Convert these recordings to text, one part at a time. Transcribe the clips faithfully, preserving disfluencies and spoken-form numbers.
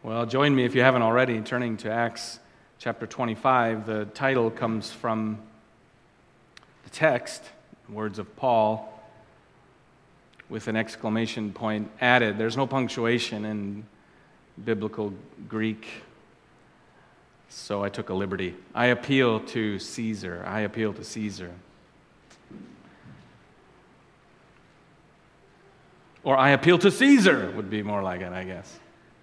Well, join me if you haven't already, turning to Acts chapter twenty-five. The title comes from the text, words of Paul, with an exclamation point added. There's no punctuation in biblical Greek, so I took a liberty. I appeal to Caesar. I appeal to Caesar. Or I appeal to Caesar would be more like it, I guess.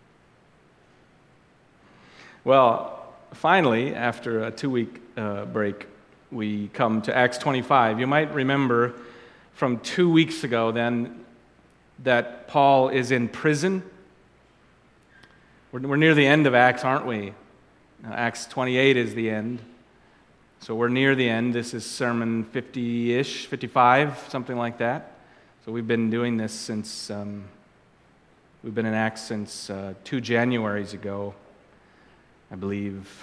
Well, finally, after a two-week uh, break, we come to Acts twenty-five. You might remember from two weeks ago then that Paul is in prison. We're, we're near the end of Acts, aren't we? Now, Acts twenty-eight is the end. So we're near the end. This is sermon fifty-ish, fifty-five, something like that. So we've been doing this since, um, we've been in Acts since uh, two Januaries ago, I believe.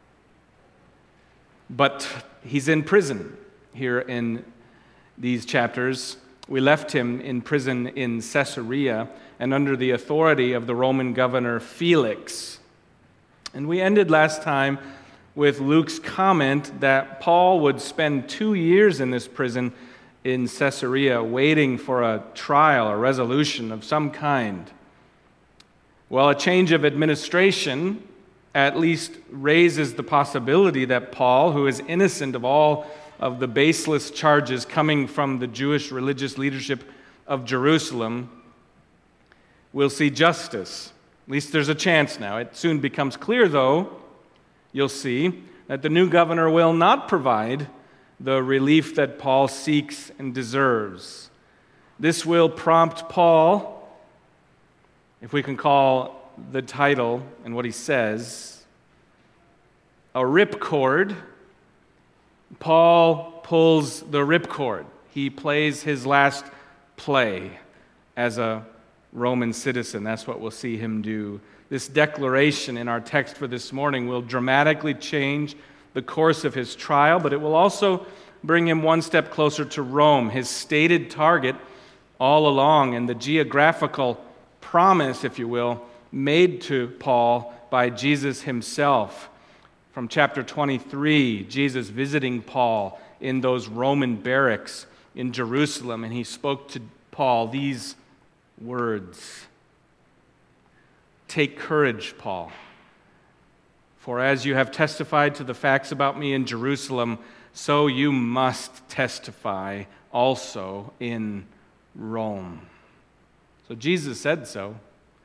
But he's in prison here in these chapters. We left him in prison in Caesarea and under the authority of the Roman governor Felix. And we ended last time with Luke's comment that Paul would spend two years in this prison in Caesarea waiting for a trial, a resolution of some kind. Well, a change of administration at least raises the possibility that Paul, who is innocent of all of the baseless charges coming from the Jewish religious leadership of Jerusalem, will see justice. At least there's a chance now. It soon becomes clear, though, you'll see, that the new governor will not provide the relief that Paul seeks and deserves. This will prompt Paul, if we can call the title and what he says a ripcord. Paul pulls the ripcord. He plays his last play as a Roman citizen. That's what we'll see him do. This declaration in our text for this morning will dramatically change the course of his trial, but it will also bring him one step closer to Rome, his stated target all along, and the geographical promise, if you will, made to Paul by Jesus himself. From chapter twenty-three, Jesus visiting Paul in those Roman barracks in Jerusalem, and he spoke to Paul these words: "Take courage, Paul, for as you have testified to the facts about me in Jerusalem, so you must testify also in Rome." So Jesus said so.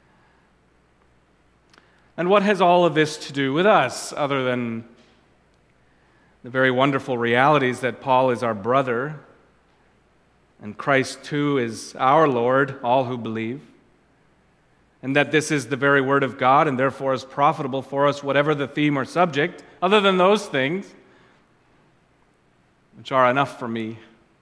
And what has all of this to do with us, other than the very wonderful realities that Paul is our brother, and Christ too is our Lord, all who believe, and that this is the very Word of God and therefore is profitable for us, whatever the theme or subject, other than those things, which are enough for me.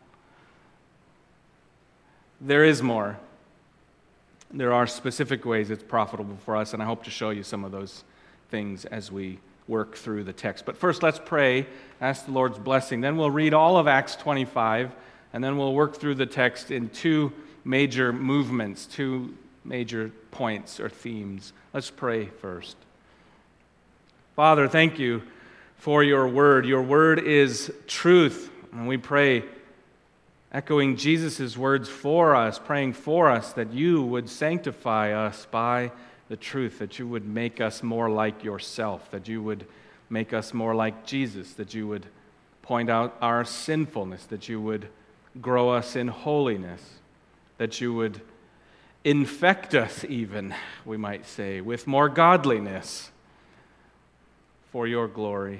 There is more. There are specific ways it's profitable for us, and I hope to show you some of those things as we work through the text. But first, let's pray, ask the Lord's blessing. Then we'll read all of Acts twenty-five, and then we'll work through the text in two major movements, two major points or themes. Let's pray first. Father, thank you for your word. Your word is truth, and we pray, echoing Jesus' words for us, praying for us, that you would sanctify us by the truth, that you would make us more like yourself, that you would make us more like Jesus, that you would point out our sinfulness, that you would grow us in holiness, that you would infect us even, we might say, with more godliness for your glory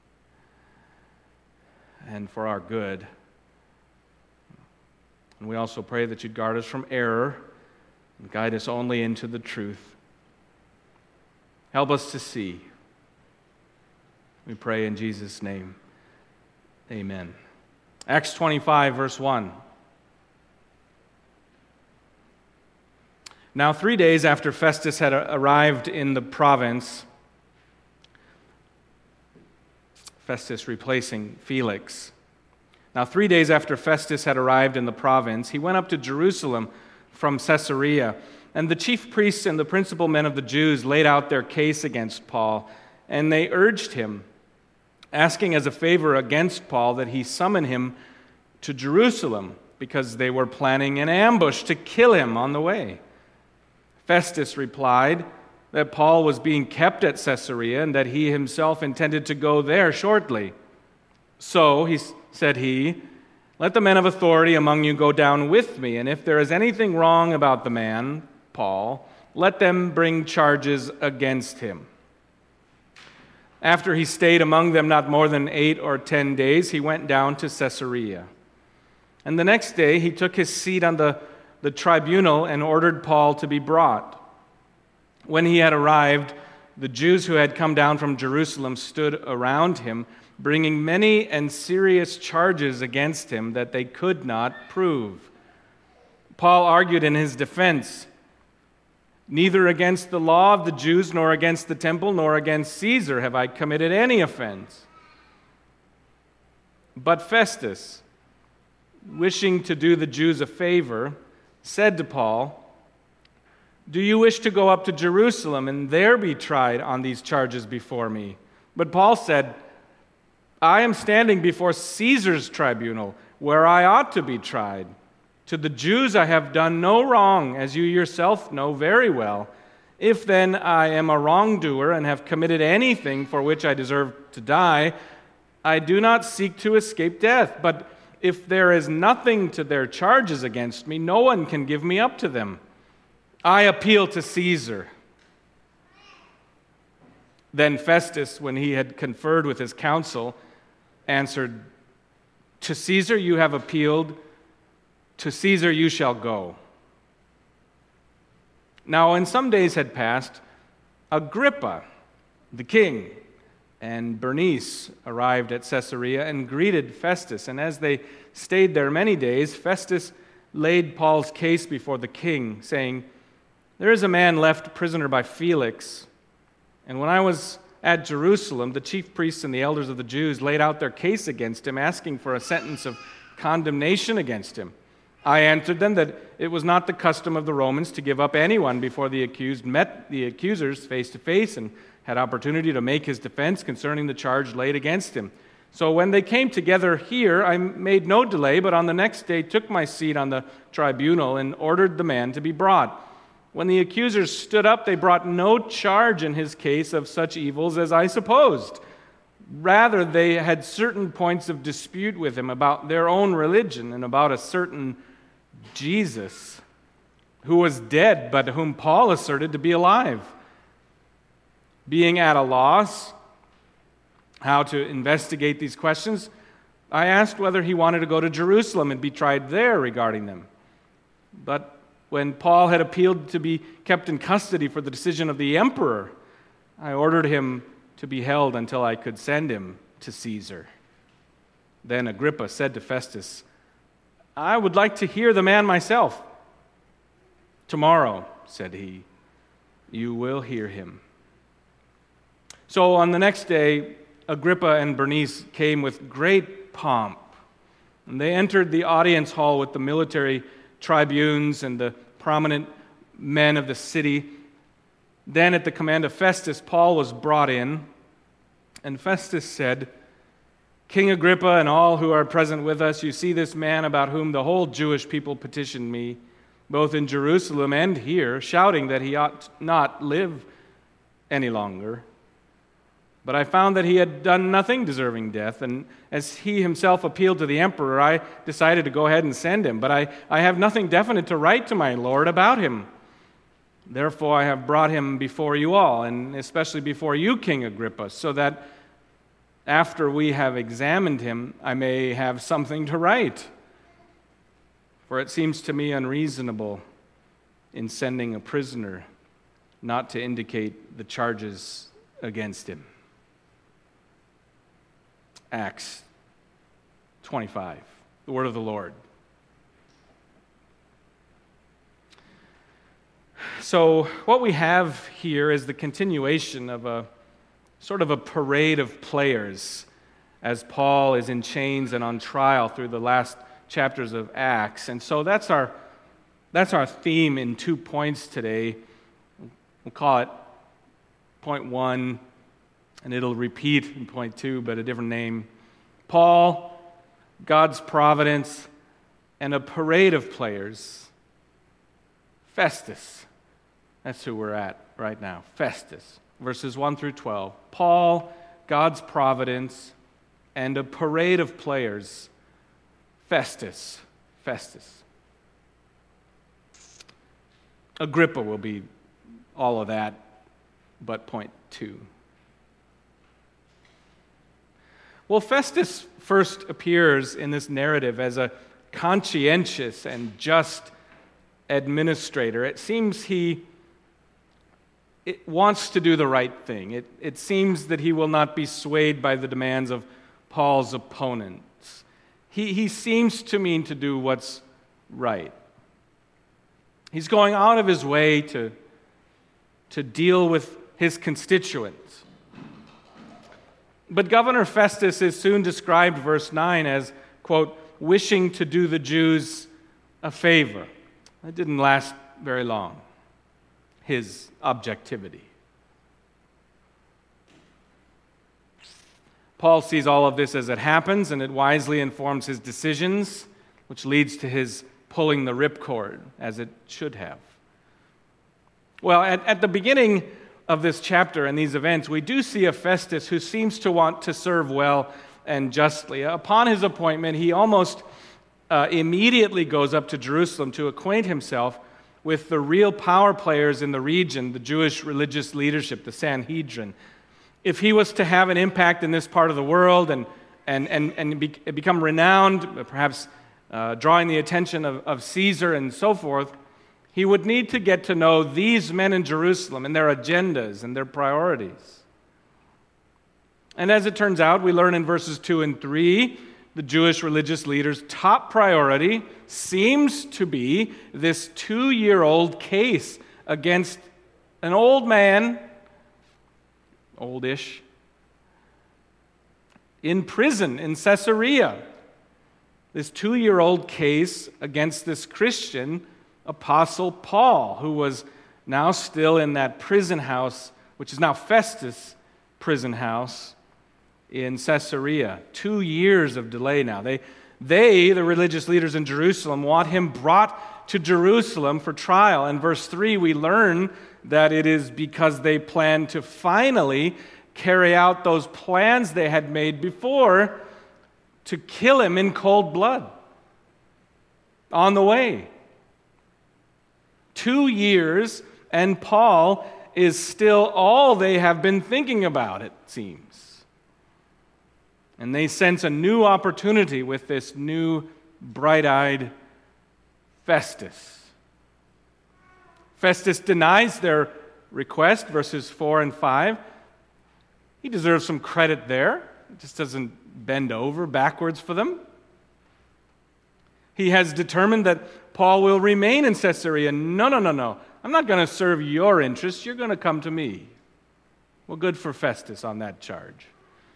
and for our good. And we also pray that you'd guard us from error and guide us only into the truth. Help us to see. We pray in Jesus' name. Amen. Acts twenty-five, verse one. Now, three days after Festus had arrived in the province, Festus replacing Felix, Now, three days after Festus had arrived in the province, he went up to Jerusalem from Caesarea, And the chief priests and the principal men of the Jews laid out their case against Paul, and they urged him, asking as a favor against Paul that he summon him to Jerusalem, because they were planning an ambush to kill him on the way. Festus replied that Paul was being kept at Caesarea and that he himself intended to go there shortly. So, he said he, let the men of authority among you go down with me, and if there is anything wrong about the man, Paul, let them bring charges against him. After he stayed among them not more than eight or ten days, he went down to Caesarea. And the next day he took his seat on the, the tribunal and ordered Paul to be brought. When he had arrived, the Jews who had come down from Jerusalem stood around him, bringing many and serious charges against him that they could not prove. Paul argued in his defense, neither against the law of the Jews, nor against the temple, nor against Caesar have I committed any offense. But Festus, wishing to do the Jews a favor, said to Paul, do you wish to go up to Jerusalem and there be tried on these charges before me? But Paul said, I am standing before Caesar's tribunal, where I ought to be tried. To the Jews I have done no wrong, as you yourself know very well. If then I am a wrongdoer and have committed anything for which I deserve to die, I do not seek to escape death. But if there is nothing to their charges against me, no one can give me up to them. I appeal to Caesar. Then Festus, when he had conferred with his council, answered, to Caesar you have appealed, to Caesar you shall go. Now when some days had passed, Agrippa, the king, and Bernice arrived at Caesarea and greeted Festus. And as they stayed there many days, Festus laid Paul's case before the king, saying, there is a man left prisoner by Felix, and when I was at Jerusalem, the chief priests and the elders of the Jews laid out their case against him, asking for a sentence of condemnation against him. I answered them that it was not the custom of the Romans to give up anyone before the accused met the accusers face to face and had opportunity to make his defense concerning the charge laid against him. So when they came together here, I made no delay, but on the next day took my seat on the tribunal and ordered the man to be brought. When the accusers stood up, they brought no charge in his case of such evils as I supposed. Rather, they had certain points of dispute with him about their own religion and about a certain Jesus, who was dead, but whom Paul asserted to be alive. Being at a loss how to investigate these questions, I asked whether he wanted to go to Jerusalem and be tried there regarding them. But when Paul had appealed to be kept in custody for the decision of the emperor, I ordered him to be held until I could send him to Caesar. Then Agrippa said to Festus, I would like to hear the man myself. Tomorrow, said he, you will hear him. So on the next day, Agrippa and Bernice came with great pomp, and they entered the audience hall with the military tribunes and the prominent men of the city. Then at the command of Festus, Paul was brought in, and Festus said, King Agrippa and all who are present with us, you see this man about whom the whole Jewish people petitioned me, both in Jerusalem and here, shouting that he ought not live any longer. But I found that he had done nothing deserving death, and as he himself appealed to the emperor, I decided to go ahead and send him. But I, I have nothing definite to write to my lord about him. Therefore I have brought him before you all, and especially before you, King Agrippa, so that after we have examined him, I may have something to write. For it seems to me unreasonable in sending a prisoner not to indicate the charges against him. Acts twenty-five, the word of the Lord. So what we have here is the continuation of a sort of a parade of players as Paul is in chains and on trial through the last chapters of Acts. And so that's our That's our theme in two points today. We'll call it point one, and it'll repeat in point two, but a different name. Paul, God's providence, and a parade of players. Festus. That's who we're at right now. Festus. Verses one through twelve. Paul, God's providence, and a parade of players. Festus. Festus. Agrippa will be all of that, but point two. Well, Festus first appears in this narrative as a conscientious and just administrator. It seems he it wants to do the right thing. It, it seems that he will not be swayed by the demands of Paul's opponents. He, he seems to mean to do what's right. He's going out of his way to, to deal with his constituents. But Governor Festus is soon described, verse nine, as, quote, wishing to do the Jews a favor. That didn't last very long, his objectivity. Paul sees all of this as it happens, and it wisely informs his decisions, which leads to his pulling the ripcord, as it should have. Well, at, at the beginning of this chapter and these events, we do see a Festus who seems to want to serve well and justly. Upon his appointment, he almost uh, immediately goes up to Jerusalem to acquaint himself with the real power players in the region, the Jewish religious leadership, the Sanhedrin. If he was to have an impact in this part of the world and, and, and, and be, become renowned, perhaps uh, drawing the attention of, of Caesar and so forth, he would need to get to know these men in Jerusalem and their agendas and their priorities. And as it turns out, we learn in verses two and three, the Jewish religious leaders' top priority seems to be this two-year-old case against an old man, oldish, in prison in Caesarea. This two-year-old case against this Christian apostle Paul, who was now still in that prison house, which is now Festus' prison house in Caesarea. Two years of delay now. They, they, the religious leaders in Jerusalem, want him brought to Jerusalem for trial. In verse three, we learn that it is because they plan to finally carry out those plans they had made before to kill him in cold blood on the way. Two years, and Paul is still all they have been thinking about, it seems. And they sense a new opportunity with this new bright-eyed Festus. Festus denies their request, verses four and five. He deserves some credit there. He just doesn't bend over backwards for them. He has determined that Paul will remain in Caesarea. No, no, no, no. I'm not going to serve your interests. You're going to come to me. Well, good for Festus on that charge.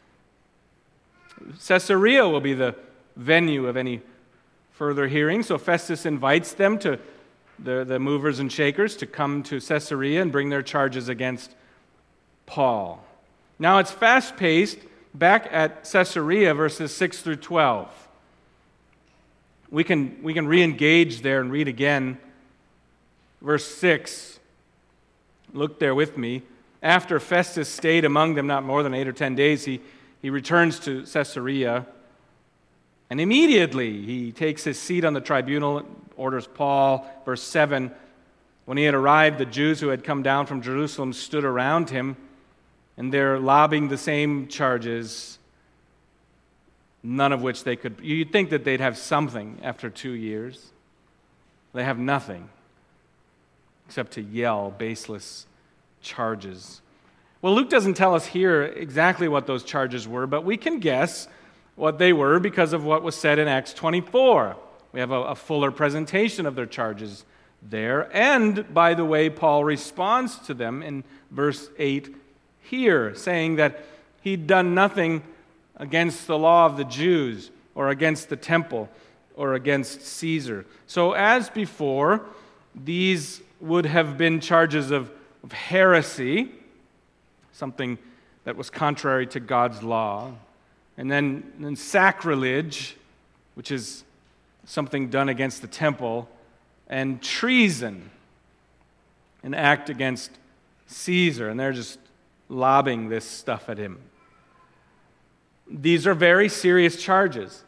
Caesarea will be the venue of any further hearing, so Festus invites them, to the, the movers and shakers, to come to Caesarea and bring their charges against Paul. Now it's fast-paced back at Caesarea, verses six through twelve. We can, we can re-engage there and read again. Verse six, look there with me. After Festus stayed among them not more than eight or ten days, he, he returns to Caesarea, and immediately he takes his seat on the tribunal, orders Paul. Verse seven, when he had arrived, the Jews who had come down from Jerusalem stood around him, and they're lobbing the same charges, none of which they could. You'd think that they'd have something after two years. They have nothing except to yell baseless charges. Well, Luke doesn't tell us here exactly what those charges were, but we can guess what they were because of what was said in Acts twenty-four. We have a, a fuller presentation of their charges there. And, by the way, Paul responds to them in verse eight here, saying that he'd done nothing against the law of the Jews or against the temple or against Caesar. So as before, These would have been charges of, of heresy, something that was contrary to God's law, and then, then sacrilege, which is something done against the temple, and treason, an act against Caesar, and they're just lobbing this stuff at him. These are very serious charges,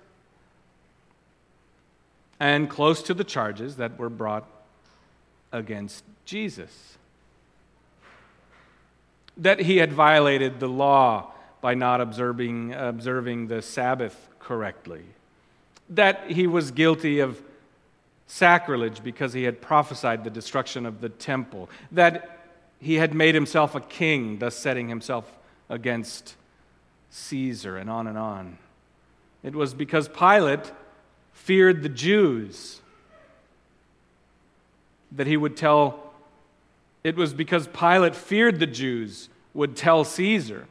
and close to the charges that were brought against Jesus. That he had violated the law by not observing, observing the Sabbath correctly. That he was guilty of sacrilege because he had prophesied the destruction of the temple. That he had made himself a king, thus setting himself against Caesar, and on and on. It was because Pilate feared the Jews that he would tell, it was because Pilate feared the Jews would tell Caesar.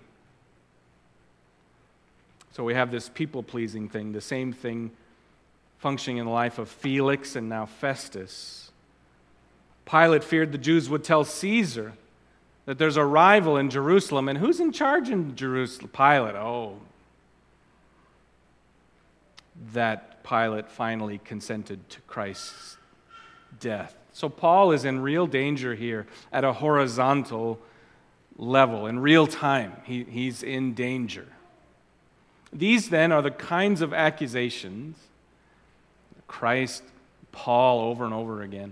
So we have this people-pleasing thing, the same thing functioning in the life of Felix and now Festus. Pilate feared the Jews would tell Caesar that there's a rival in Jerusalem, and who's in charge in Jerusalem? Pilate. Oh. That Pilate finally consented to Christ's death. So Paul is in real danger here at a horizontal level, in real time. He, he's in danger. These then are the kinds of accusations Christ, Paul over and over again.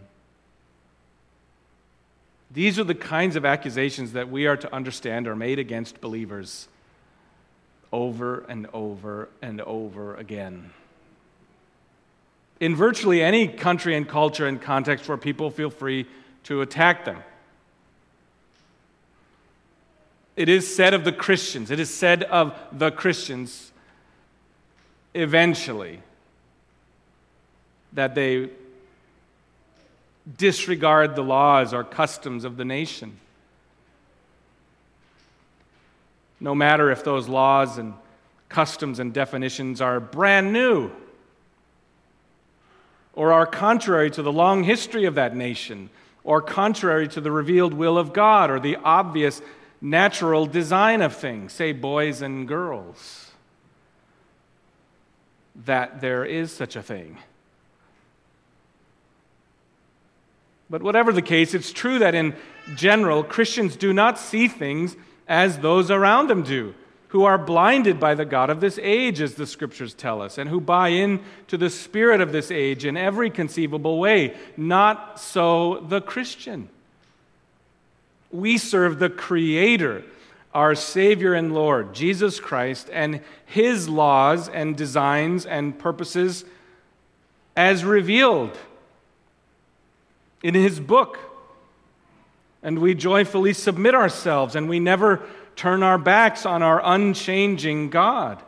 These are the kinds of accusations that we are to understand are made against believers over and over and over again. In virtually any country and culture and context where people feel free to attack them. It is said of the Christians, it is said of the Christians eventually that they disregard the laws or customs of the nation. No matter if those laws and customs and definitions are brand new or are contrary to the long history of that nation or contrary to the revealed will of God or the obvious natural design of things, say boys and girls, that there is such a thing. But whatever the case, it's true that in general, Christians do not see things as those around them do, who are blinded by the God of this age, as the Scriptures tell us, and who buy in to the spirit of this age in every conceivable way. Not so the Christian. We serve the Creator, our Savior and Lord, Jesus Christ, and His laws and designs and purposes as revealed in His book. And we joyfully submit ourselves, and we never turn our backs on our unchanging God.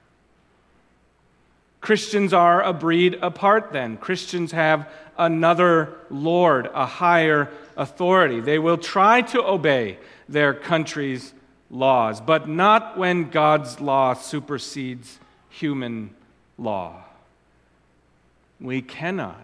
Christians are a breed apart then. Christians have another Lord, a higher authority. They will try to obey their country's laws, but not when God's law supersedes human law. We cannot.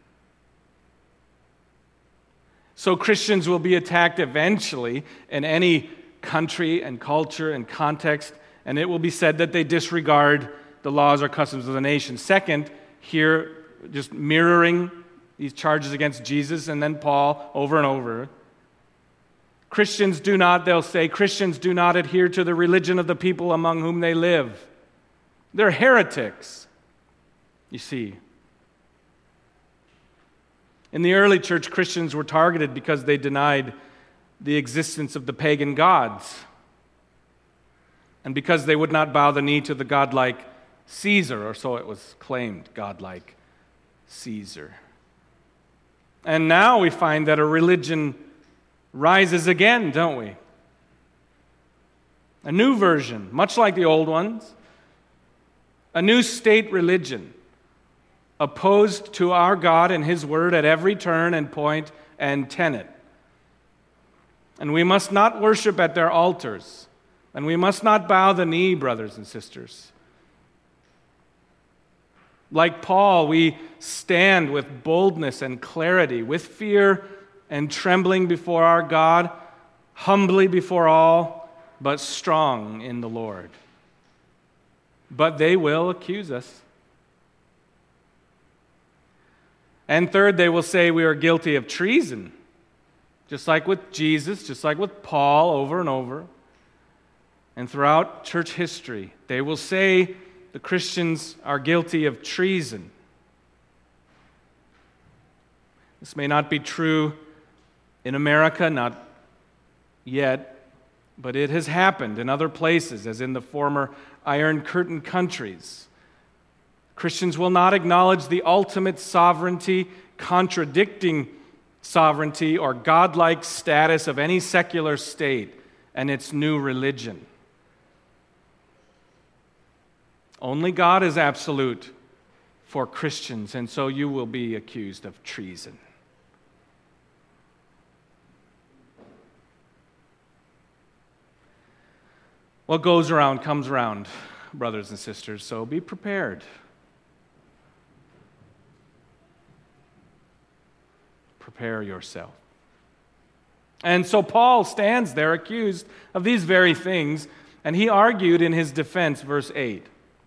So Christians will be attacked eventually in any country and culture and context, and it will be said that they disregard the laws or customs of the nation. Second, here, just mirroring these charges against Jesus and then Paul over and over, Christians do not, they'll say, Christians do not adhere to the religion of the people among whom they live. They're heretics, you see. In the early church, Christians were targeted because they denied the existence of the pagan gods, and because they would not bow the knee to the godlike Caesar, or so it was claimed, godlike Caesar. And now we find that a religion rises again, don't we? A new version, much like the old ones, a new state religion, opposed to our God and His Word at every turn and point and tenet. And we must not worship at their altars, and we must not bow the knee, brothers and sisters. Like Paul, we stand with boldness and clarity, with fear and trembling before our God, humbly before all, but strong in the Lord. But they will accuse us. And third, they will say we are guilty of treason, just like with Jesus, just like with Paul over and over. And throughout church history, they will say the Christians are guilty of treason. This may not be true in America, not yet, but it has happened in other places, as in the former Iron Curtain countries. Christians will not acknowledge the ultimate sovereignty, contradicting sovereignty or godlike status of any secular state and its new religion. Only God is absolute for Christians, and so you will be accused of treason. What goes around comes around, brothers and sisters, so be prepared. Prepare yourself. And so Paul stands there accused of these very things, and he argued in his defense, verse eight.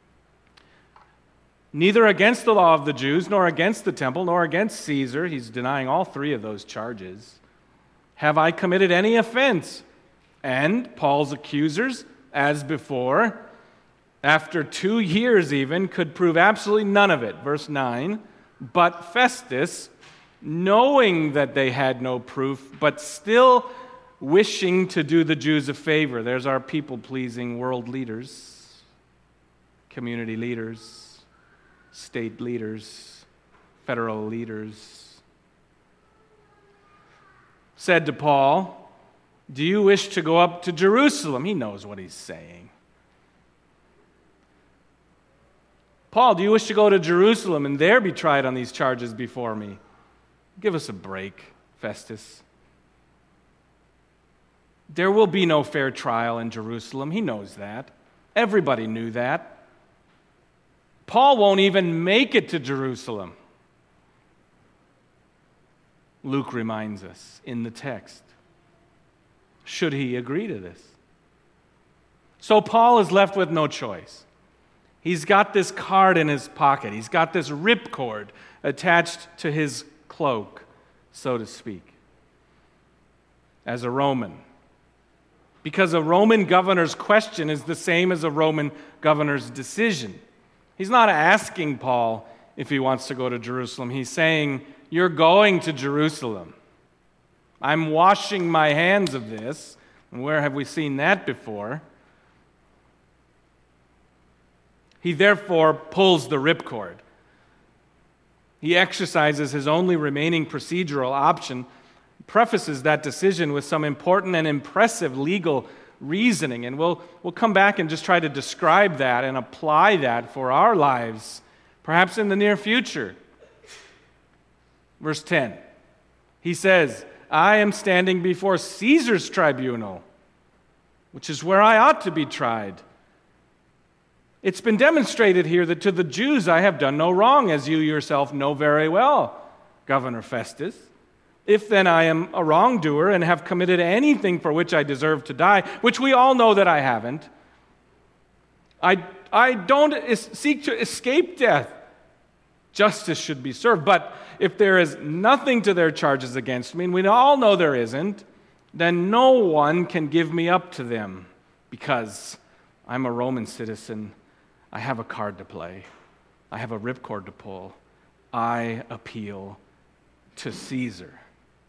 Neither against the law of the Jews, nor against the temple, nor against Caesar, he's denying all three of those charges, have I committed any offense. And Paul's accusers, as before, after two years even, could prove absolutely none of it. Verse nine, but Festus, knowing that they had no proof, but still wishing to do the Jews a favor. There's our people-pleasing world leaders, community leaders, state leaders, federal leaders, said to Paul, do you wish to go up to Jerusalem? He knows what he's saying. Paul, do you wish to go to Jerusalem and there be tried on these charges before me? Give us a break, Festus. There will be no fair trial in Jerusalem. He knows that. Everybody knew that. Paul won't even make it to Jerusalem. Luke reminds us in the text. Should he agree to this? So Paul is left with no choice. He's got this card in his pocket. He's got this ripcord attached to his cloak, so to speak, as a Roman. Because a Roman governor's question is the same as a Roman governor's decision. He's not asking Paul if he wants to go to Jerusalem. He's saying, you're going to Jerusalem. I'm washing my hands of this. And where have we seen that before? He therefore pulls the ripcord. He exercises his only remaining procedural option, prefaces that decision with some important and impressive legal reasoning. And we'll, we'll come back and just try to describe that and apply that for our lives, perhaps in the near future. Verse ten, he says, I am standing before Caesar's tribunal, which is where I ought to be tried. It's been demonstrated here that to the Jews I have done no wrong, as you yourself know very well, Governor Festus. If then I am a wrongdoer and have committed anything for which I deserve to die, which we all know that I haven't, I, I don't es- seek to escape death. Justice should be served. But if there is nothing to their charges against me, and we all know there isn't, then no one can give me up to them because I'm a Roman citizen. I have a card to play. I have a ripcord to pull. I appeal to Caesar.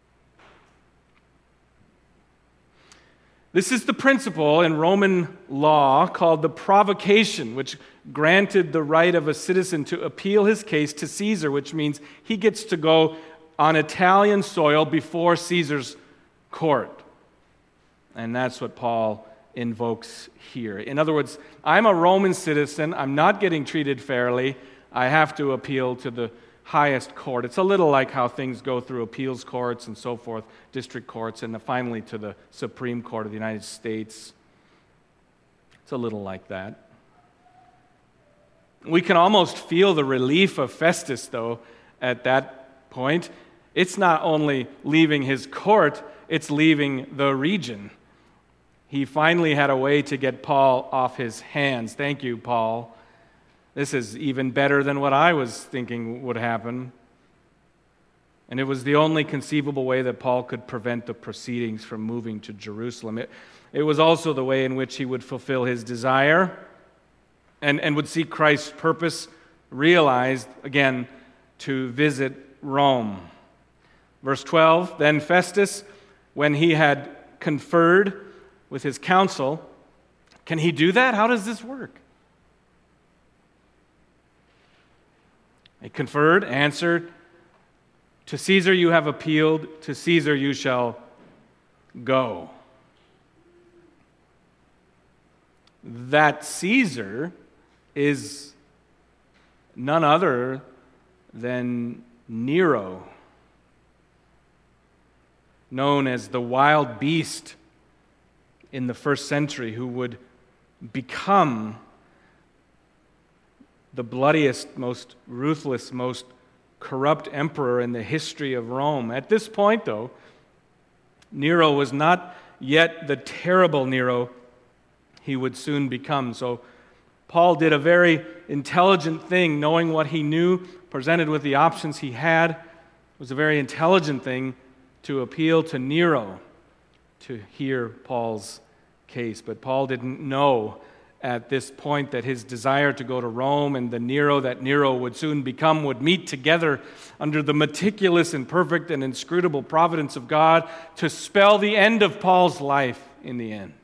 This is the principle in Roman law called the provocation, which granted the right of a citizen to appeal his case to Caesar, which means he gets to go on Italian soil before Caesar's court. And that's what Paul invokes here. In other words, I'm a Roman citizen. I'm not getting treated fairly. I have to appeal to the highest court. It's a little like how things go through appeals courts and so forth, district courts, and finally to the Supreme Court of the United States. It's a little like that. We can almost feel the relief of Festus, though, at that point. It's not only leaving his court, it's leaving the region. He finally had a way to get Paul off his hands. Thank you, Paul. This is even better than what I was thinking would happen. And it was the only conceivable way that Paul could prevent the proceedings from moving to Jerusalem. It, it was also the way in which he would fulfill his desire and, and would see Christ's purpose realized, again, to visit Rome. Verse twelve, then Festus, when he had conferred with his council, can he do that? How does this work? He conferred, answered, to Caesar you have appealed, to Caesar you shall go. That Caesar is none other than Nero, known as the wild beast in the first century, who would become the bloodiest, most ruthless, most corrupt emperor in the history of Rome. At this point, though, Nero was not yet the terrible Nero he would soon become. So Paul did a very intelligent thing, knowing what he knew, presented with the options he had. It was a very intelligent thing to appeal to Nero to hear Paul's case. But Paul didn't know at this point that his desire to go to Rome and the Nero that Nero would soon become would meet together under the meticulous and perfect and inscrutable providence of God to spell the end of Paul's life in the end.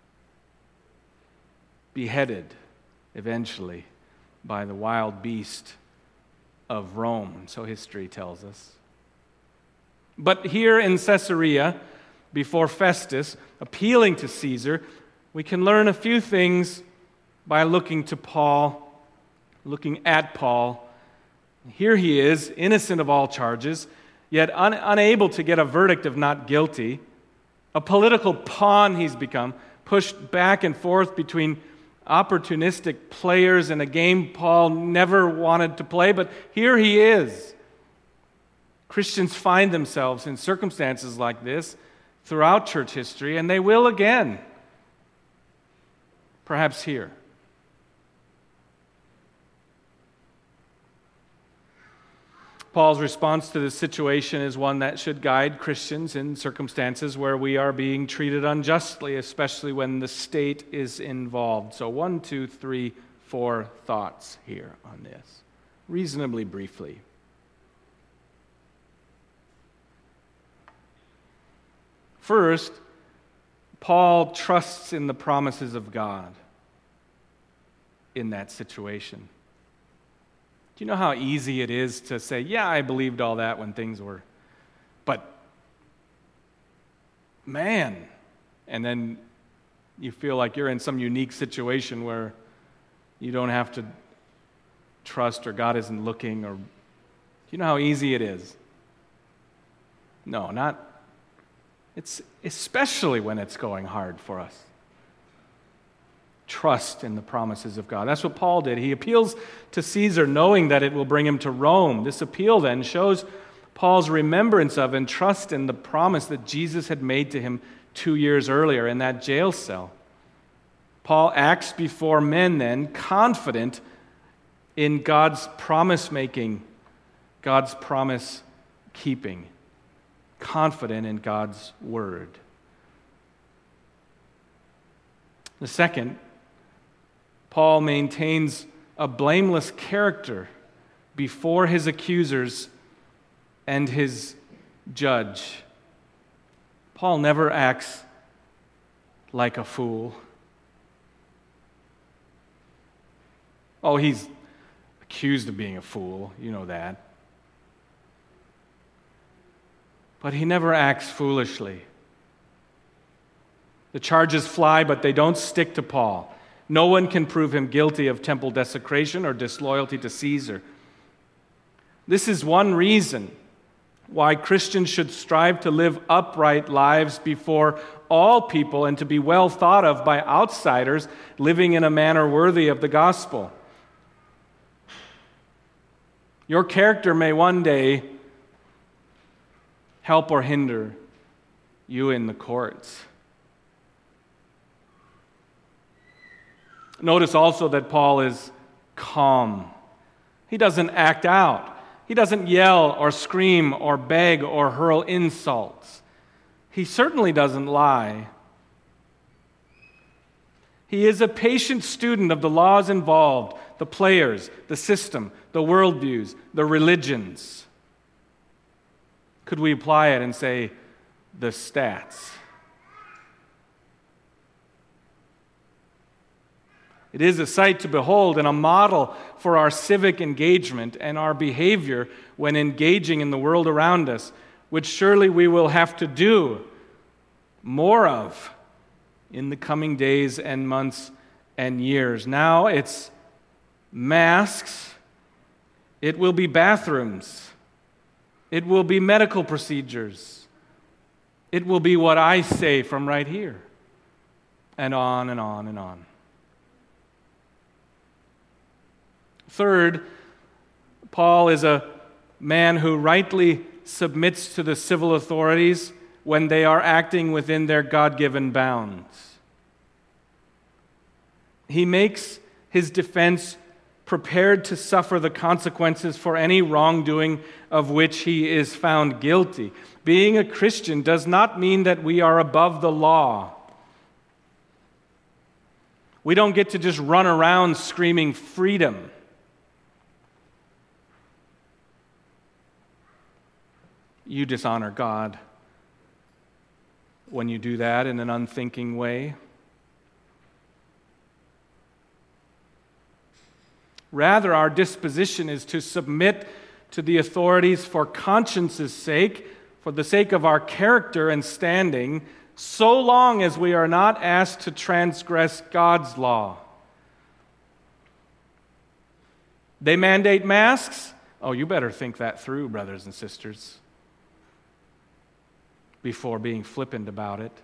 Beheaded, eventually, by the wild beast of Rome, so history tells us. But here in Caesarea, before Festus, appealing to Caesar, we can learn a few things by looking to Paul, looking at Paul. Here he is, innocent of all charges, yet un- unable to get a verdict of not guilty. A political pawn he's become, pushed back and forth between opportunistic players in a game Paul never wanted to play, but here he is. Christians find themselves in circumstances like this throughout church history, and they will again. Perhaps here. Paul's response to this situation is one that should guide Christians in circumstances where we are being treated unjustly, especially when the state is involved. So one, two, three, four thoughts here on this, reasonably briefly. First, Paul trusts in the promises of God in that situation. Do you know how easy it is to say, yeah, I believed all that when things were, but man, and then you feel like you're in some unique situation where you don't have to trust or God isn't looking, or do you know how easy it is? No, not, it's especially when it's going hard for us. Trust in the promises of God. That's what Paul did. He appeals to Caesar knowing that it will bring him to Rome. This appeal then shows Paul's remembrance of and trust in the promise that Jesus had made to him two years earlier in that jail cell. Paul acts before men then, confident in God's promise-making, God's promise-keeping, confident in God's word. The second, Paul maintains a blameless character before his accusers and his judge. Paul never acts like a fool. Oh, he's accused of being a fool, you know that. But he never acts foolishly. The charges fly, but they don't stick to Paul. No one can prove him guilty of temple desecration or disloyalty to Caesar. This is one reason why Christians should strive to live upright lives before all people and to be well thought of by outsiders living in a manner worthy of the gospel. Your character may one day help or hinder you in the courts. Notice also that Paul is calm. He doesn't act out. He doesn't yell or scream or beg or hurl insults. He certainly doesn't lie. He is a patient student of the laws involved, the players, the system, the worldviews, the religions. Could we apply it and say, the stats? It is a sight to behold and a model for our civic engagement and our behavior when engaging in the world around us, which surely we will have to do more of in the coming days and months and years. Now it's masks, it will be bathrooms, it will be medical procedures, it will be what I say from right here, and on and on and on. Third, Paul is a man who rightly submits to the civil authorities when they are acting within their God-given bounds. He makes his defense prepared to suffer the consequences for any wrongdoing of which he is found guilty. Being a Christian does not mean that we are above the law. We don't get to just run around screaming freedom. You dishonor God when you do that in an unthinking way. Rather, our disposition is to submit to the authorities for conscience's sake, for the sake of our character and standing, so long as we are not asked to transgress God's law. They mandate masks? Oh, you better think that through, brothers and sisters, before being flippant about it.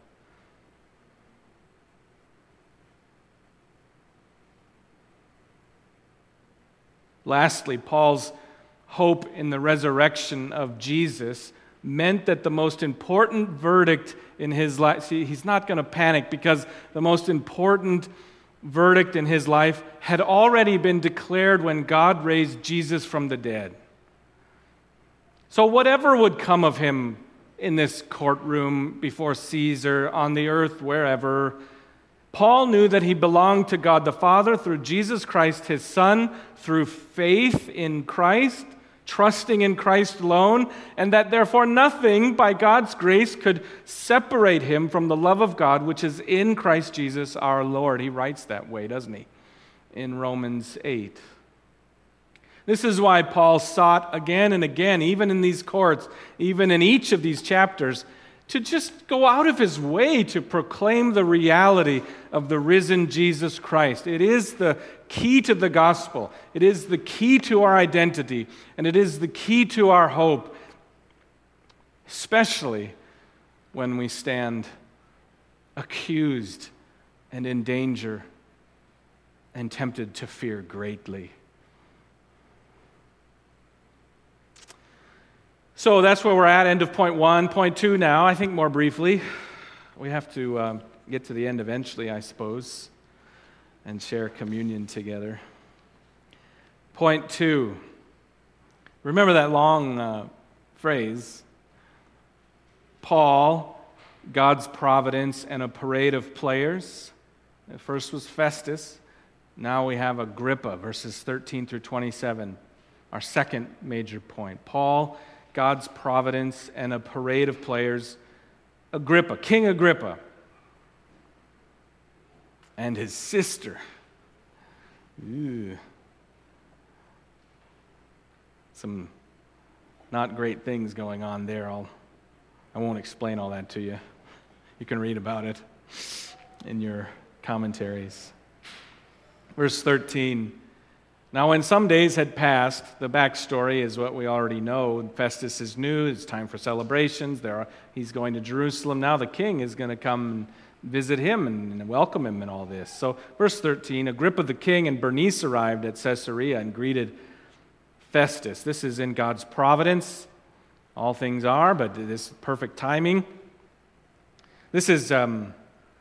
Lastly, Paul's hope in the resurrection of Jesus meant that the most important verdict in his life, see, he's not going to panic because the most important verdict in his life had already been declared when God raised Jesus from the dead. So whatever would come of him in this courtroom before Caesar, on the earth, wherever, Paul knew that he belonged to God the Father through Jesus Christ, his Son, through faith in Christ, trusting in Christ alone, and that therefore nothing by God's grace could separate him from the love of God which is in Christ Jesus our Lord. He writes that way, doesn't he, in Romans eight. This is why Paul sought again and again, even in these courts, even in each of these chapters, to just go out of his way to proclaim the reality of the risen Jesus Christ. It is the key to the gospel. It is the key to our identity, and it is the key to our hope, especially when we stand accused and in danger and tempted to fear greatly. So that's where we're at, end of point one. Point two now, I think more briefly. We have to um, get to the end eventually, I suppose, and share communion together. Point two. Remember that long uh, phrase, Paul, God's providence, and a parade of players. At first was Festus. Now we have Agrippa, verses thirteen through twenty-seven. Our second major point. Paul, God's providence, and a parade of players. Agrippa, King Agrippa, and his sister. Ooh. Some not great things going on there. I'll, I won't explain all that to you. You can read about it in your commentaries. Verse thirteen. Now, when some days had passed, the backstory is what we already know. Festus is new. It's time for celebrations. There are, he's going to Jerusalem. Now the king is going to come and visit him and welcome him and all this. So, verse thirteen, Agrippa the king and Bernice arrived at Caesarea and greeted Festus. This is in God's providence. All things are, but this perfect timing. This is um,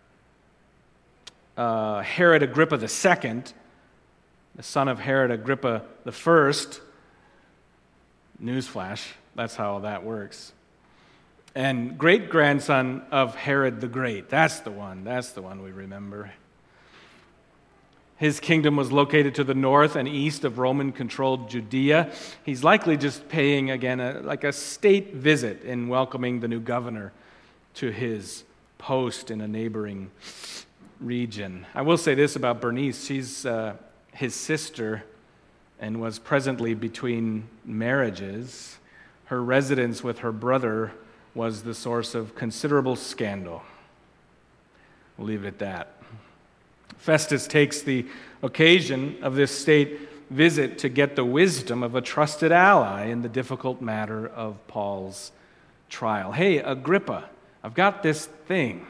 uh, Herod Agrippa the Second, the son of Herod Agrippa the First. Newsflash, that's how that works. And great-grandson of Herod the Great. That's the one. That's the one we remember. His kingdom was located to the north and east of Roman-controlled Judea. He's likely just paying, again, a, like a state visit in welcoming the new governor to his post in a neighboring region. I will say this about Bernice. She's uh, his sister and was presently between marriages. Her residence with her brother was the source of considerable scandal. We'll leave it at that. Festus takes the occasion of this state visit to get the wisdom of a trusted ally in the difficult matter of Paul's trial. Hey, Agrippa, I've got this thing.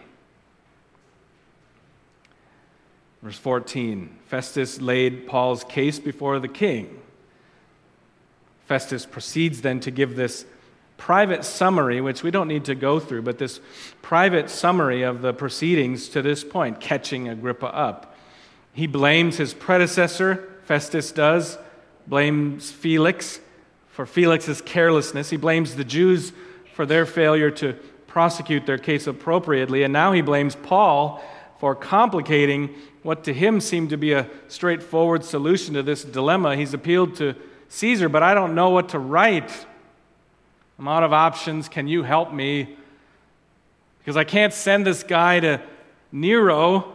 Verse fourteen, Festus laid Paul's case before the king. Festus proceeds then to give this private summary, which we don't need to go through, but this private summary of the proceedings to this point, catching Agrippa up. He blames his predecessor, Festus does, blames Felix for Felix's carelessness. He blames the Jews for their failure to prosecute their case appropriately, and now he blames Paul for complicating what to him seemed to be a straightforward solution to this dilemma. He's appealed to Caesar, but I don't know what to write. I'm out of options. Can you help me? Because I can't send this guy to Nero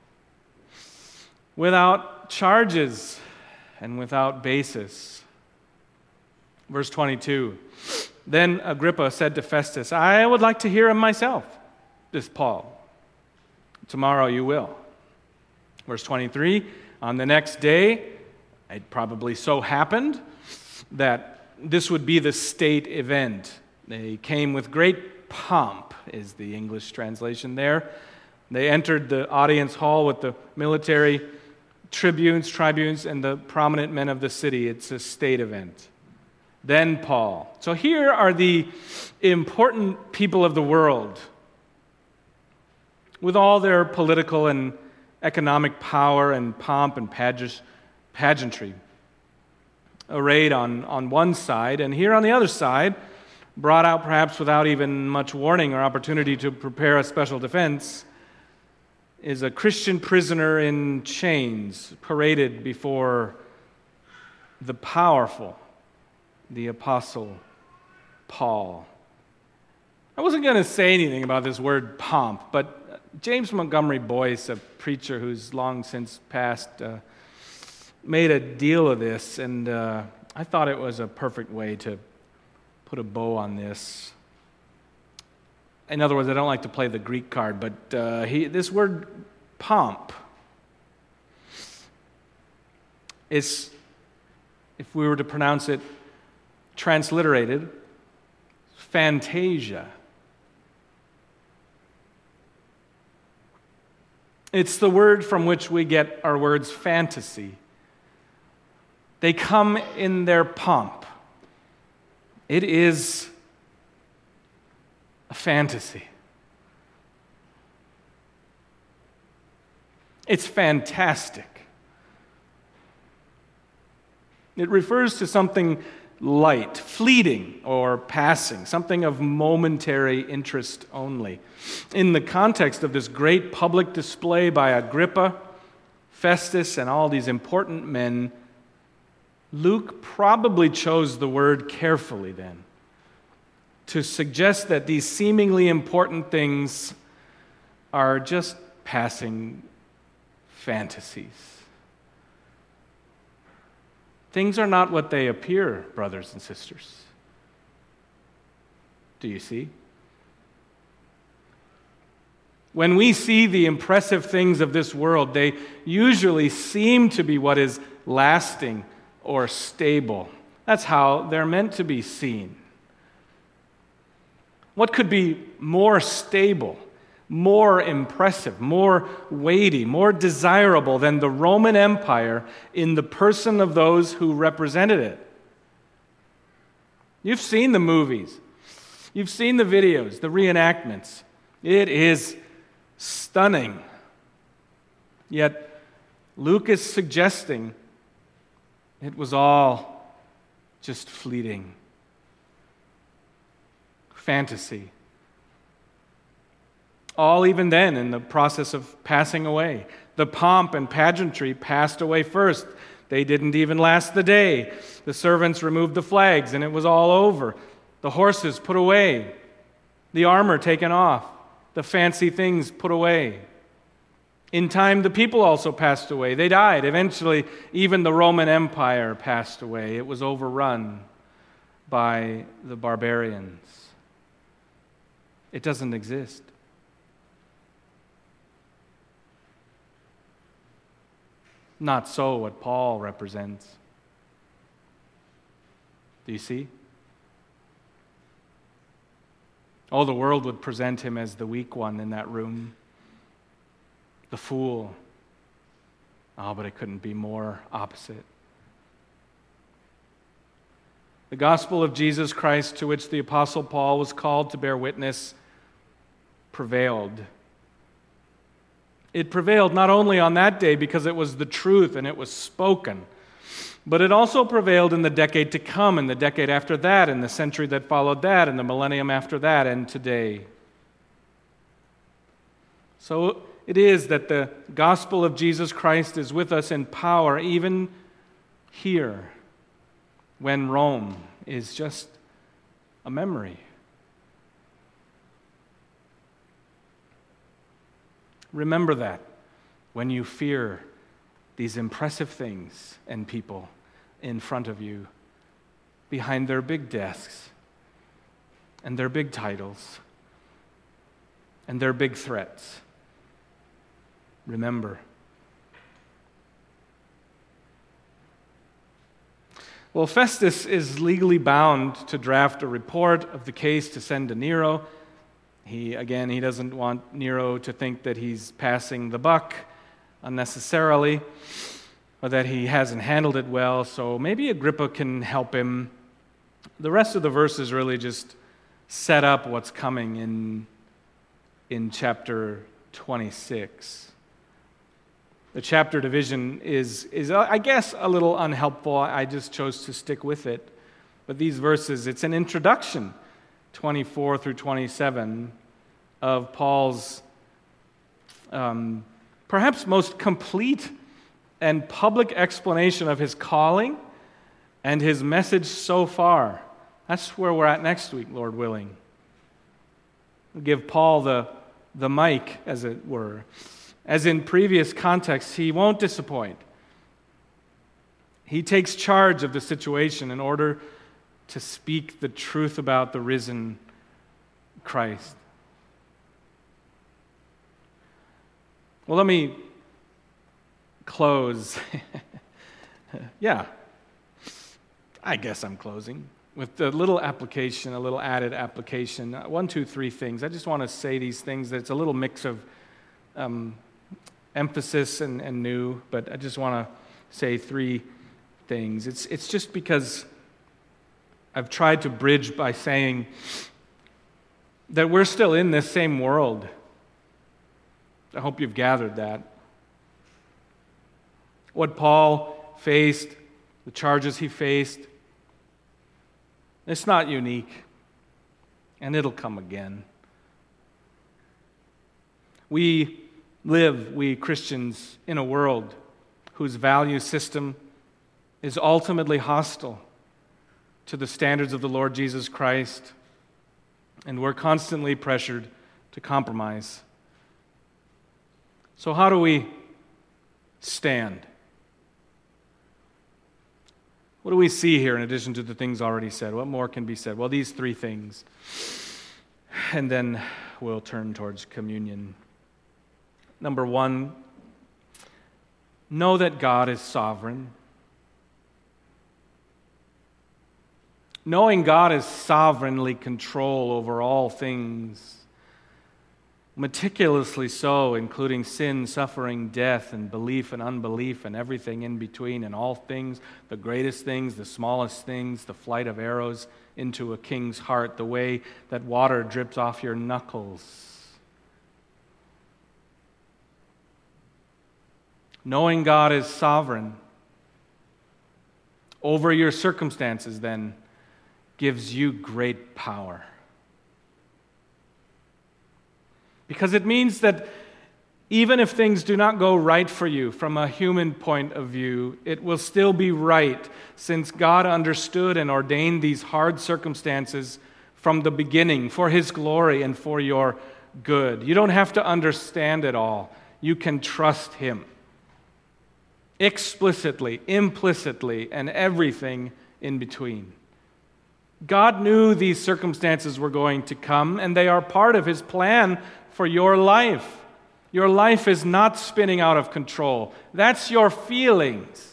without charges and without basis. Verse twenty-two, then Agrippa said to Festus, I would like to hear him myself, this Paul. Tomorrow you will. Verse twenty-three, on the next day, it probably so happened that this would be the state event. They came with great pomp, is the English translation there. They entered the audience hall with the military tribunes, tribunes, and the prominent men of the city. It's a state event. Then Paul. So here are the important people of the world, with all their political and economic power and pomp and pageantry, arrayed on, on one side, and here on the other side, brought out perhaps without even much warning or opportunity to prepare a special defense, is a Christian prisoner in chains, paraded before the powerful, the Apostle Paul. I wasn't going to say anything about this word pomp, but James Montgomery Boyce, a preacher who's long since passed, uh, made a deal of this, and uh, I thought it was a perfect way to put a bow on this. In other words, I don't like to play the Greek card, but uh, he, this word pomp is, if we were to pronounce it transliterated, fantasia. It's the word from which we get our words fantasy. They come in their pomp. It is a fantasy. It's fantastic. It refers to something light, fleeting, or passing, something of momentary interest only. In the context of this great public display by Agrippa, Festus, and all these important men, Luke probably chose the word carefully then to suggest that these seemingly important things are just passing fantasies. Things are not what they appear, brothers and sisters. Do you see? When we see the impressive things of this world, they usually seem to be what is lasting or stable. That's how they're meant to be seen. What could be more stable, more impressive, more weighty, more desirable than the Roman Empire in the person of those who represented it? You've seen the movies. You've seen the videos, the reenactments. It is stunning. Yet Luke is suggesting it was all just fleeting. Fantasy. All even then in the process of passing away. The pomp and pageantry passed away first. They didn't even last the day. The servants removed the flags and it was all over. The horses put away. The armor taken off. The fancy things put away. In time, the people also passed away. They died. Eventually, even the Roman Empire passed away. It was overrun by the barbarians. It doesn't exist. Not so what Paul represents. Do you see? Oh, the world would present him as the weak one in that room, the fool. Oh, but it couldn't be more opposite. The gospel of Jesus Christ, to which the Apostle Paul was called to bear witness, prevailed. It prevailed not only on that day because it was the truth and it was spoken, but it also prevailed in the decade to come, and the decade after that, and the century that followed that, and the millennium after that, and today. So it is that the gospel of Jesus Christ is with us in power, even here, when Rome is just a memory. Remember that when you fear these impressive things and people in front of you, behind their big desks and their big titles and their big threats. Remember. Well, Festus is legally bound to draft a report of the case to send to Nero. He, again, he doesn't want Nero to think that he's passing the buck unnecessarily, or that he hasn't handled it well, so maybe Agrippa can help him. The rest of the verses really just set up what's coming in, in chapter twenty-six. The chapter division is, is, I guess, a little unhelpful. I just chose to stick with it. But these verses, it's an introduction, twenty-four through twenty-seven, of Paul's um, perhaps most complete and public explanation of his calling and his message so far. That's where we're at next week, Lord willing. We'll give Paul the, the mic, as it were. As in previous contexts, he won't disappoint. He takes charge of the situation in order to speak the truth about the risen Christ. Well, let me close. yeah, I guess I'm closing with a little application, a little added application. One, two, three things. I just want to say these things that it's a little mix of um, emphasis and, and new, but I just want to say three things. It's it's just because I've tried to bridge by saying that we're still in this same world. I hope you've gathered that. What Paul faced, the charges he faced, it's not unique, and it'll come again. We live, we Christians, in a world whose value system is ultimately hostile to the standards of the Lord Jesus Christ, and we're constantly pressured to compromise. So how do we stand? What do we see here in addition to the things already said? What more can be said? Well, these three things. And then we'll turn towards communion. Number one, know that God is sovereign. Knowing God is sovereignly control over all things meticulously so, including sin, suffering, death, and belief and unbelief, and everything in between, and all things, the greatest things, the smallest things, the flight of arrows into a king's heart, the way that water drips off your knuckles. Knowing God is sovereign over your circumstances, then, gives you great power. Because it means that even if things do not go right for you from a human point of view, it will still be right, since God understood and ordained these hard circumstances from the beginning for His glory and for your good. You don't have to understand it all. You can trust Him. Explicitly, implicitly, and everything in between. God knew these circumstances were going to come, and they are part of His plan for your life. Your life is not spinning out of control. That's your feelings.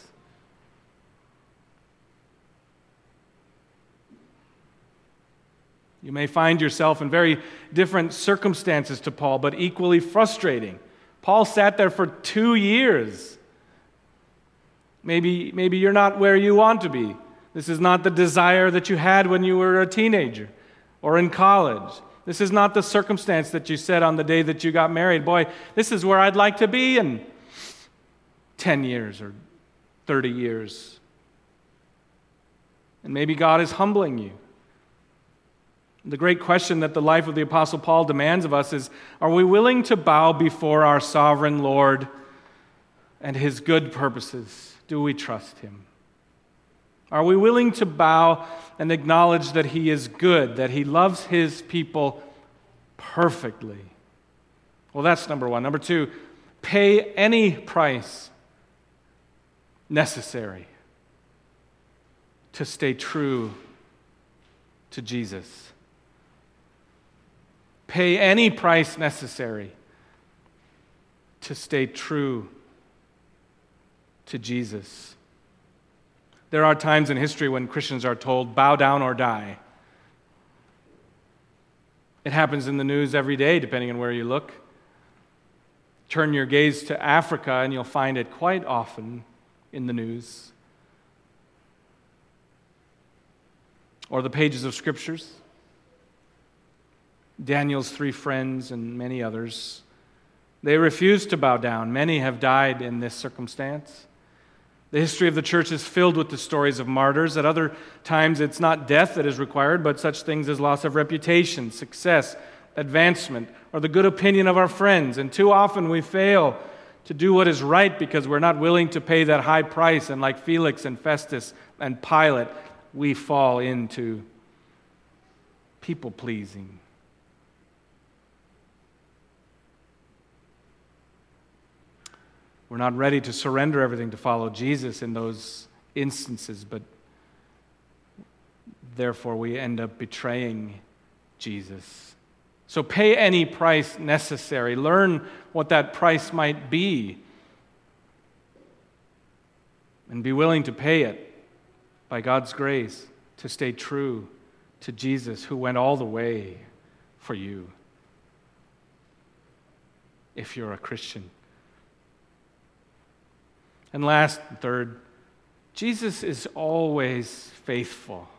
You may find yourself in very different circumstances to Paul, but equally frustrating. Paul sat there for two years. Maybe, maybe you're not where you want to be. This is not the desire that you had when you were a teenager or in college. This is not the circumstance that you said on the day that you got married. Boy, this is where I'd like to be in ten years or thirty years. And maybe God is humbling you. The great question that the life of the Apostle Paul demands of us is, are we willing to bow before our sovereign Lord and His good purposes? Do we trust Him? Are we willing to bow and acknowledge that He is good, that He loves His people perfectly? Well, that's number one. Number two, pay any price necessary to stay true to Jesus. Pay any price necessary to stay true to Jesus. There are times in history when Christians are told, bow down or die. It happens in the news every day, depending on where you look. Turn your gaze to Africa, and you'll find it quite often in the news. Or the pages of Scriptures. Daniel's three friends and many others. They refused to bow down. Many have died in this circumstance. The history of the church is filled with the stories of martyrs. At other times, it's not death that is required, but such things as loss of reputation, success, advancement, or the good opinion of our friends. And too often we fail to do what is right because we're not willing to pay that high price. And like Felix and Festus and Pilate, we fall into people-pleasing. We're not ready to surrender everything to follow Jesus in those instances, but therefore we end up betraying Jesus. So pay any price necessary. Learn what that price might be, and be willing to pay it by God's grace to stay true to Jesus, who went all the way for you, if you're a Christian. And last, third, Jesus is always faithful.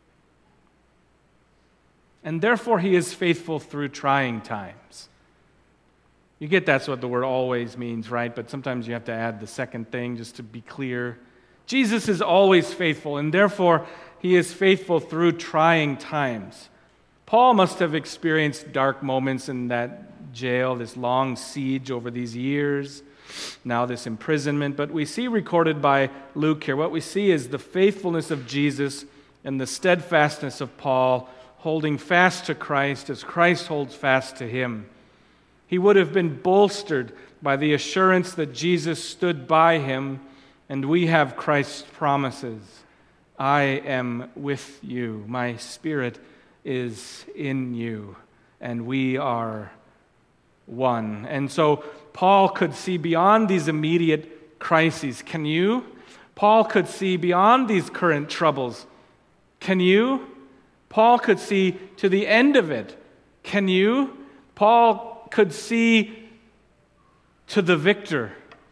And therefore, He is faithful through trying times. You get that's what the word always means, right? But sometimes you have to add the second thing just to be clear. Jesus is always faithful, and therefore, He is faithful through trying times. Paul must have experienced dark moments in that jail, this long siege over these years. Now this imprisonment, but we see recorded by Luke here, what we see is the faithfulness of Jesus and the steadfastness of Paul, holding fast to Christ as Christ holds fast to him. He would have been bolstered by the assurance that Jesus stood by him, and we have Christ's promises. I am with you. My Spirit is in you, and we are one. And so Paul could see beyond these immediate crises. Can you? Paul could see beyond these current troubles. Can you? Paul could see to the end of it. Can you? Paul could see to the victor,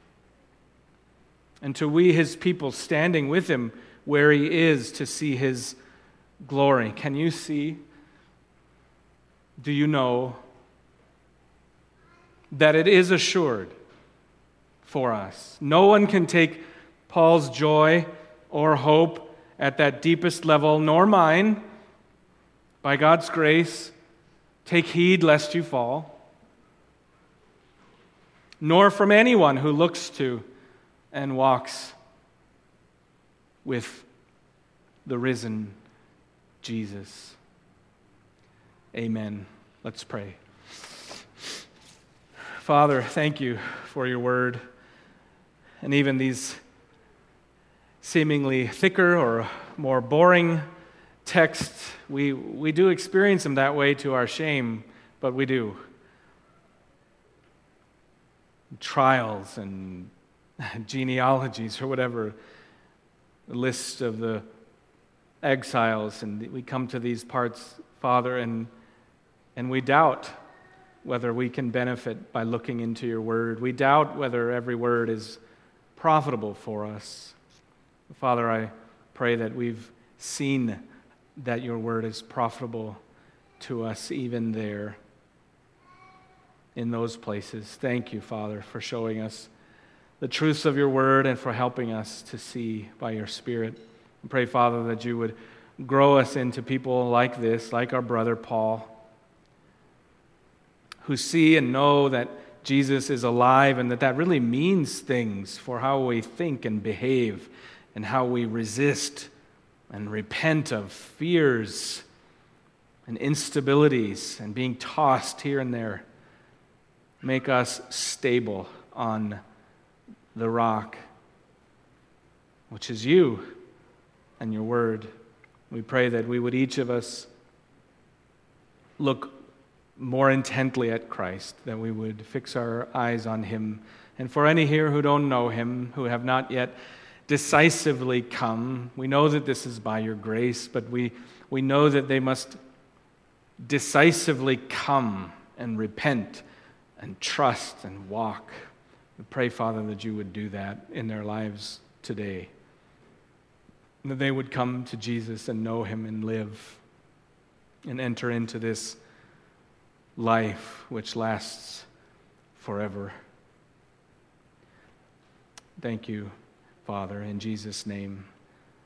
and to we, his people, standing with him where he is to see his glory. Can you see? Do you know that it is assured for us? No one can take Paul's joy or hope at that deepest level, nor mine. By God's grace, take heed lest you fall. Nor from anyone who looks to and walks with the risen Jesus. Amen. Let's pray. Father, thank you for your word. And even these seemingly thicker or more boring texts, we, we do experience them that way to our shame, but we do. Trials and genealogies or whatever, the list of the exiles, and we come to these parts, Father, and and we doubt whether we can benefit by looking into your word. We doubt whether every word is profitable for us. Father, I pray that we've seen that your word is profitable to us even there, in those places. Thank you, Father, for showing us the truths of your word and for helping us to see by your Spirit. I pray, Father, that you would grow us into people like this, like our brother Paul, who see and know that Jesus is alive and that that really means things for how we think and behave and how we resist and repent of fears and instabilities and being tossed here and there. Make us stable on the rock, which is you and your word. We pray that we would each of us look more intently at Christ, that we would fix our eyes on him. And for any here who don't know him, who have not yet decisively come, we know that this is by your grace, but we, we know that they must decisively come and repent and trust and walk. We pray, Father, that you would do that in their lives today. That they would come to Jesus and know him and live and enter into this life which lasts forever. Thank you, Father, in Jesus' name.